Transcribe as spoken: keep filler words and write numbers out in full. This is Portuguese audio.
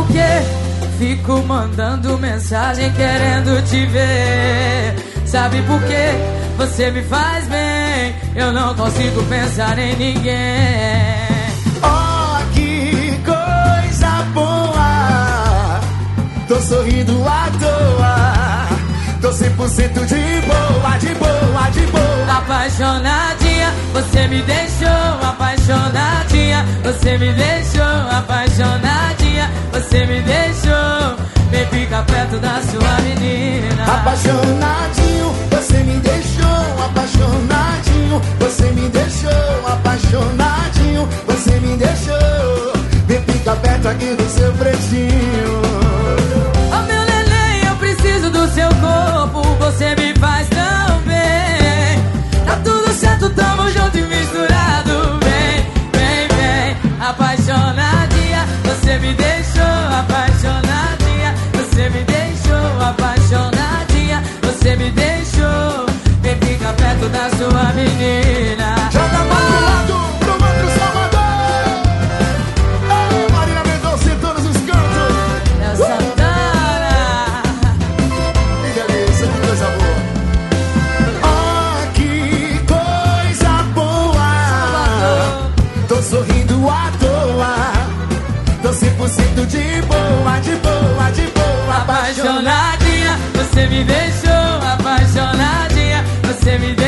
por quê? Fico mandando mensagem querendo te ver. Sabe por quê? Você me faz bem. Eu não consigo pensar em ninguém. Oh, que coisa boa. Tô sorrindo à toa. Tô cem por cento de boa, de boa, de boa. Apaixonadinha, você me deixou. Apaixonadinha, você me deixou. Apaixonadinha, você me deixou. Vem ficar perto da sua menina. Apaixonadinho, você me deixou. Apaixonadinho, você me deixou. Apaixonadinho, você me deixou. Vem ficar perto aqui do seu pretinho. Oh, meu neném, eu preciso do seu corpo. Você me faz tão bem. Tá tudo certo, tamo junto e misturado. Vem, vem, vem. Apaixonadinha, você me deixou. Apaixonadinha, você me deixou. Apaixonadinha, você me deixou. Vem ficar perto da sua menina. Joga a mão pro lado, pro outro Salvador. Oh, Marina Mendonça em todos os cantos. É o Santana. Que delícia, que coisa boa. Oh, que coisa boa. Tô sorrindo à toa. Tô cem por cento de boa, de boa, de boa. Apaixonadinha, você me deixou. Apaixonadinha, você me deixou.